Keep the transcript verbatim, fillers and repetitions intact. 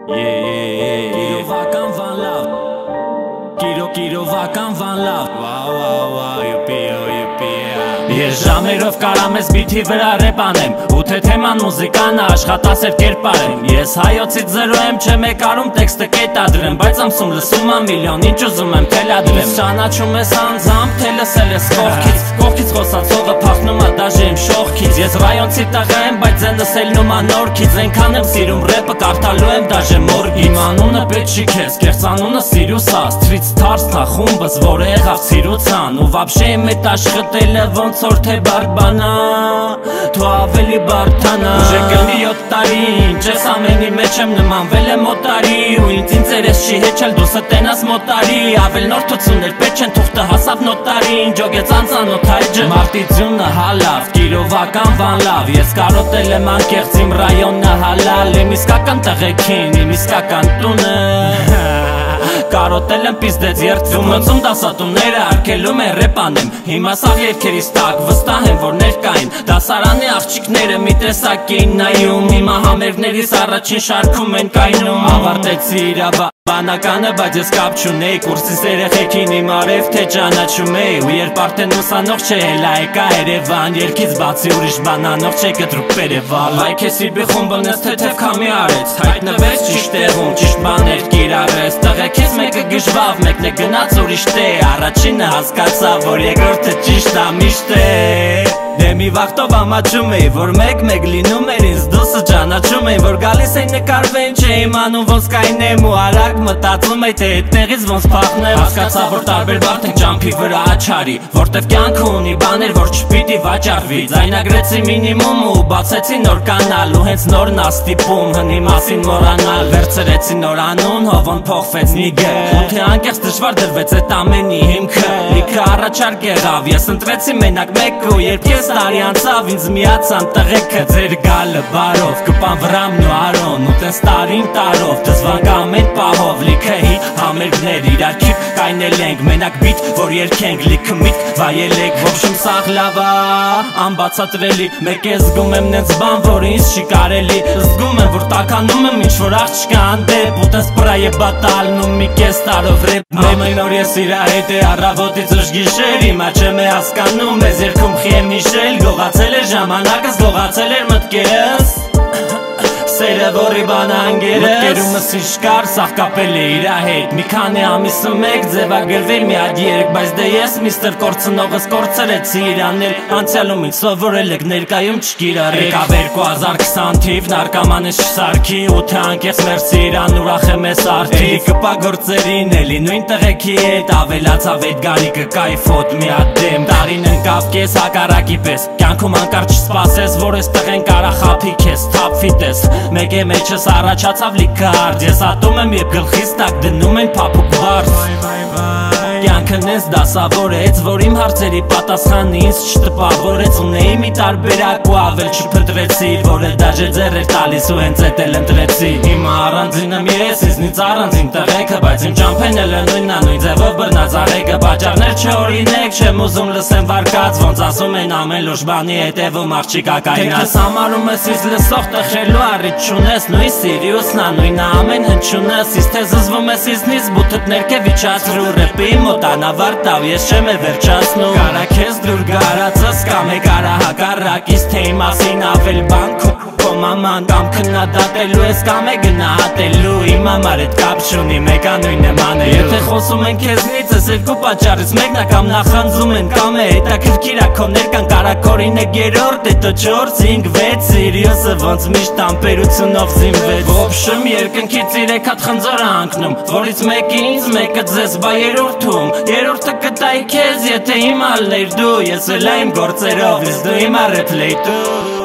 Yeah, yeah, yeah, Kirovakan van love. Kiro, Kirovakan van love. Wow, wow, wow, yuppie, yuppie. Ես ժամերով կարամ ես բիթի վրա ռեպանեմ ու թե թեման մուզիկան աշխատասեր կերպարեմ Ես հայոցից զերո եմ չեմ եկարում տեքստը կետադրեմ Բայց ամսում լսում եմ միլիոն ինչ ուզում եմ թելադրեմ Ճանաչում ես անձամբ թե լսել ես կողքից Կողքից խոսացողը փախնում է դաժե իմ շողքից Ես ռայոնցի տղա եմ բայց են լսելն ու մանորքից Ենքան եմ սիրում ռեպը կարդալու եմ դաժե մորգից Իմ անունը պետք չի քեզ կեղծանունը սիրուսա Սթրիթ Ստարսն ա խումբս որը եղավ սիրուցան Ու վաբշե իմ էտ աշխատելը ոնց որ թե բարբանա Թու ավելի բարդանա Ուժե կլի յոթ տարի Ինչ ես ամենի մեջ եմ նմանվել եմ օտարի Ու ինձ ինձ երես չի հեչել դուսը տենաս մոտարի Ավել նորդություններ պետք չեն թուղթը հասավ նոտարին Ջոգեց անծանոթ հայջը Մարտիձյունը հալավ Կիրովական վան լավ Ես կարոտել եմ անկեղծ իմ ռայոնը հալալ Իմ իսկական տղեքին Իմ իսկական տունը Կարոտել եմ պիզդեց երդվում Մծում դասատումները արկելում են ռեպանեմ Հիմա սաղ երկերից տակ վստահ եմ որ ներկային Դասարանի աղջիկները մի տեսակ էին նայում Հիմա համերգներիս առաջին շարքում են կայնում Ավարտեցի իրավա Բանականը բայց ես կապ չունեի Կուրսիս երեխեքին իմ արև թե ճանաչում էի Ու երբ արդեն ուսանող չէ հելա եկա Երևան Երկից բացի ուրիշ բանանող չէ կտրուկ պերևալ Լայք ես իբի խումբն ես թեթև կամի արեց Հայտնվեց ճիշտ տեղում ճիշտ բաներ կիրարեց Տղեքից մեկը գժվավ մեկն է գնաց ուրիշ տե Առաջինը հասկացա որ երկրորդը ճիշտ ա միշտ է Դե մի վաղտով ամաչում էի, որ մեկ-մեկ լինում էր ինձ դուսը ճանաչում էի Որ գալիս էի նկարվեն չէ իմանում ոնց կայնեմ ու արագ մտածում էի թե հետնեղից ոնց փախնեմ Հասկացա որ տարբեր բարդ ենք ճամփի վրա աչարի Որտև կյանքը ունի բաներ որ չպիտի վաճառվի Ձայնագրեցի մինիմում ու բացեցի նոր կանալ Ու հենց նորն ա ստիպում հնի մասին մոռանալ Վերցրեցի նոր անուն հովոն փոխվեց նիգը Ու թե անկեղծ դժվար դրվեց այդ ամենի հիմքը Լիքը առաջարկ եղավ ես ընտրեցի մենակ մեկը ու երբ ես տարի անցավ ինձ միացան տղեքը ձեր գալը բարով Կպան վրամն ու արոն ու տես տարին տարով Դզվանք ամեն պահով լիքը հիտ համերգներ իրար քիպ կայնել ենք Մենակ բիտ որ երկենք լիքը միտ վայելեք Ոբշում սաղ լավա անբացատրելի Մեկ է զգում եմ նենց բան որ ինձ չի կարելի Զգում եմ որ տականում եմ ինչ որ աղջկա անդեպ Ու տես պրայ է բատալն ու մի կես տարով ռեպ Ամեն օր ես իրա հետ է առավոտից ուշ գիշեր Հիմա չեմ է հասկանում ես երգում խի եմ իշել Գողացել էր ժամանակս, գողացել էր մտքերս Սերը որի բան անգերս Մտկերումս ինչ կար, սաղ կապել է իրա հետ Մի քանի ամիսը մեկ ձևագրվել մի ադի երկ Բայց դե ես միստր կորցնողս կորցրեցի իրանել Անցյալում ինձ սովորել եք ներկայում չկիրարեք Եկավ երկու հազար քսան թիվ, նարկամանես չսարքի Ու թե անկեղծ մերսի իրան ուրախ եմ ես արդի Կպա գործերին էլի նույն տղեքի հետ Ավելացավ էդ գարիկը կայֆոտ մի ադեմ Տարին ընկավ կես հակարակի պես Կյանքում անկար չսպասես, որ ես տղեն կարա խապի քեզ Թապվի տես Մեկ է մեջս առաջացավ լիքը հարդ Ես ատում եմ և գլխիս տակ դնում են պապուկ վարդ Կյանքն ես դասավորեց, որ իմ հարցերի պատասխանը ինձ չտպավորեց Ունեի մի տարբերակ ու ավել չփնտրեցի Որը դաժե ձեր էր տալիս ու հենց էտ էլ ընտրեցի Հիմա առանձին եմ ես, ինձնից առանձին տղեքը Բայց իմ ճամփեն էլ է նույնն ա նույն ձևով բռնած արեգը Բաճարներ չօրինեք, չեմ ուզում լսեմ վարկած Ոնց ասում են ամեն լուրջ բանի հետևում աղջիկա կայնած Թե համարում ես ինձ լսող տխելու առիթ չունես Նույն սիրիուսն ա նույն ամեն հնչյունս Իսկ թե զզվում ես ինձնից բութըտ ներքև իջացրու ռեպի մոտ անավարտավ ես չեմ է վերջացնում Կարա քեզ դուր գարածս կամ է կարա հակառակից թե իմ մասին ավել բան Քո մաման կամ քննադատելու ես կամ է գնահատելու Իմ համար էդ կապ չունի մեկա նույն եմ անելու Եթե խոսում են քեզնից ես երկու պատճառից մեկն ա կամ նախանձում են կամ է հետաքրքիր ա քո ներկան կարակորին է գերորդ հետո չորս հինգ վեց Սիրիուսը ոնց միշտ ամպերությունով զինվեց Ոբշում երկնքից իրեք հատ խնձոր ա անկնում Որից մեկը ինձ մեկը ձեզ բա երորդում Երորդը կտայի քեզ եթե հիմա լեր դու Ես էլ այմ գործերով ես դու հիմա ռեպլեյ դու